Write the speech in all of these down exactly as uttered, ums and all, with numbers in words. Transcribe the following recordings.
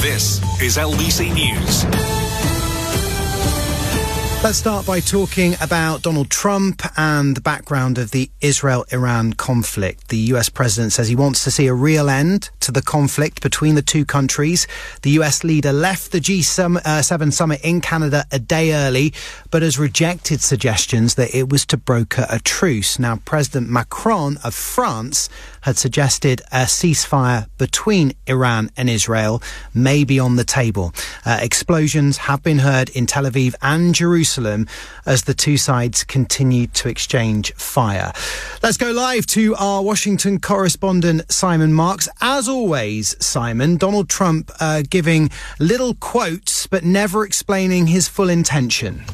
This is L B C News. Let's start by talking about Donald Trump and the background of the Israel-Iran conflict. The U S president says he wants to see a real end to the conflict between the two countries. The U S leader left the G seven summit in Canada a day early, but has rejected suggestions that it was to broker a truce. Now, President Macron of France had suggested a ceasefire between Iran and Israel may be on the table. Uh, explosions have been heard in Tel Aviv and Jerusalem as the two sides continue to exchange fire. Let's go live to our Washington correspondent, Simon Marks. As always, Simon, Donald Trump uh, giving little quotes but never explaining his full intention.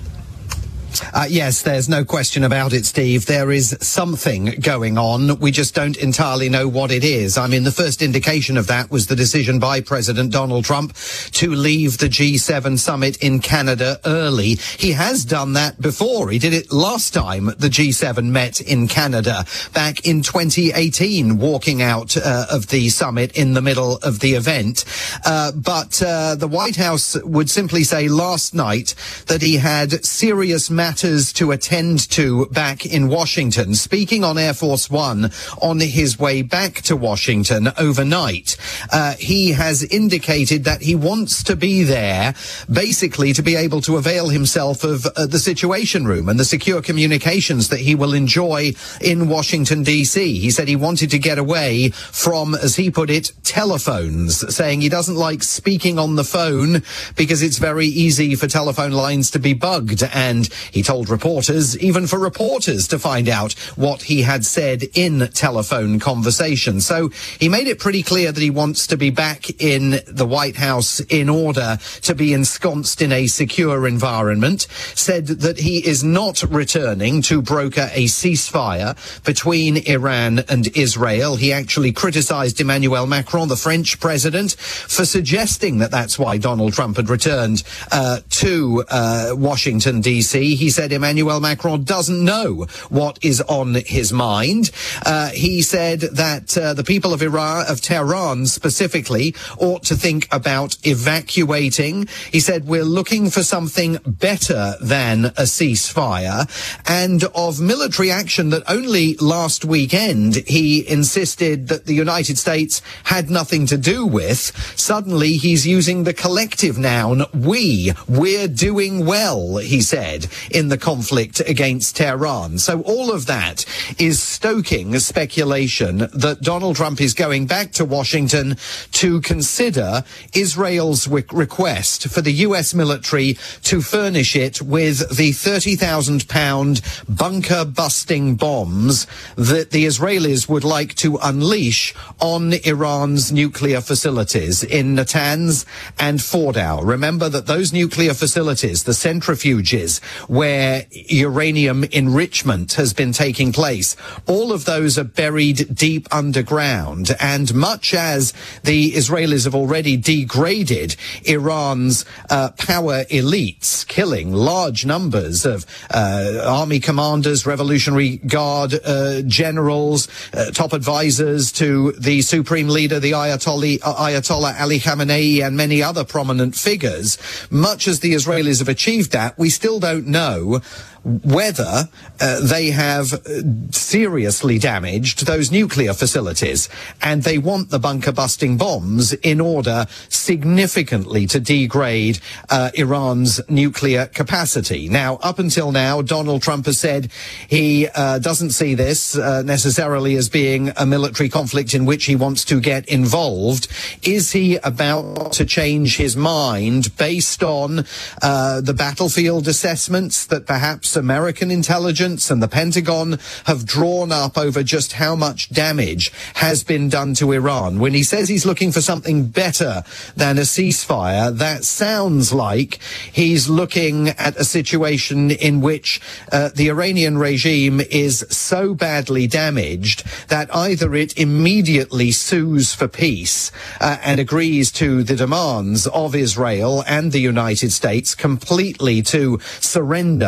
Uh, yes, there's no question about it, Steve. There is something going on. We just don't entirely know what it is. I mean, the first indication of that was the decision by President Donald Trump to leave the G seven summit in Canada early. He has done that before. He did it last time the G seven met in Canada back in twenty eighteen, walking out uh, of the summit in the middle of the event. Uh, but uh, the White House would simply say last night that he had serious matters to attend to back in Washington. Speaking on Air Force One on his way back to Washington overnight, uh, he has indicated that he wants to be there basically to be able to avail himself of uh, the Situation Room and the secure communications that he will enjoy in Washington, D C. He said he wanted to get away from, as he put it, telephones, saying he doesn't like speaking on the phone because it's very easy for telephone lines to be bugged. And he told reporters, even for reporters, to find out what he had said in telephone conversation. So he made it pretty clear that he wants to be back in the White House in order to be ensconced in a secure environment, said that he is not returning to broker a ceasefire between Iran and Israel. He actually criticized Emmanuel Macron, the French president, for suggesting that that's why Donald Trump had returned uh, to uh, Washington, D C. He said Emmanuel Macron doesn't know what is on his mind. Uh, he said that uh, the people of Iran, of Tehran specifically, ought to think about evacuating. He said we're looking for something better than a ceasefire, and of military action that only last weekend he insisted that the United States had nothing to do with. Suddenly he's using the collective noun we. We're doing well, he said, in the conflict against Tehran. So all of that is stoking a speculation that Donald Trump is going back to Washington to consider Israel's w- request for the U S military to furnish it with the thirty thousand pound bunker-busting bombs that the Israelis would like to unleash on Iran's nuclear facilities in Natanz and Fordow. Remember that those nuclear facilities, the centrifuges where uranium enrichment has been taking place, all of those are buried deep underground. And much as the Israelis have already degraded Iran's uh, power elites, killing large numbers of uh, army commanders, Revolutionary Guard uh, generals, uh, top advisors to the supreme leader, the Ayatollah, uh, Ayatollah Ali Khamenei, and many other prominent figures, much as the Israelis have achieved that, we still don't know whether uh, they have seriously damaged those nuclear facilities, and they want the bunker-busting bombs in order significantly to degrade uh, Iran's nuclear capacity. Now, up until now, Donald Trump has said he uh, doesn't see this uh, necessarily as being a military conflict in which he wants to get involved. Is he about to change his mind based on uh, the battlefield assessments that perhaps American intelligence and the Pentagon have drawn up over just how much damage has been done to Iran? When he says he's looking for something better than a ceasefire, that sounds like he's looking at a situation in which uh, the Iranian regime is so badly damaged that either it immediately sues for peace uh, and agrees to the demands of Israel and the United States completely to surrender any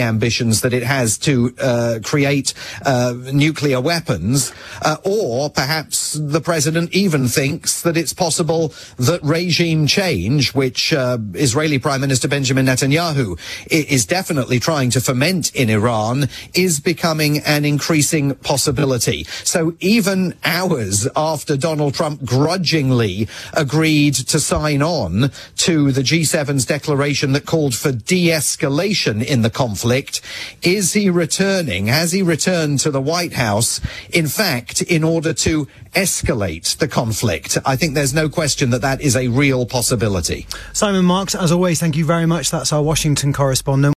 any ambitions that it has to uh, create uh, nuclear weapons, uh, or perhaps the president even thinks that it's possible that regime change, which uh, Israeli Prime Minister Benjamin Netanyahu is definitely trying to foment in Iran, is becoming an increasing possibility. So even hours after Donald Trump grudgingly agreed to sign on to the G seven's declaration that called for de-escalation in the conflict, is he returning, has he returned to the White House, in fact, in order to escalate the conflict? I think there's no question that that is a real possibility. Simon Marks, as always, thank you very much. That's our Washington correspondent.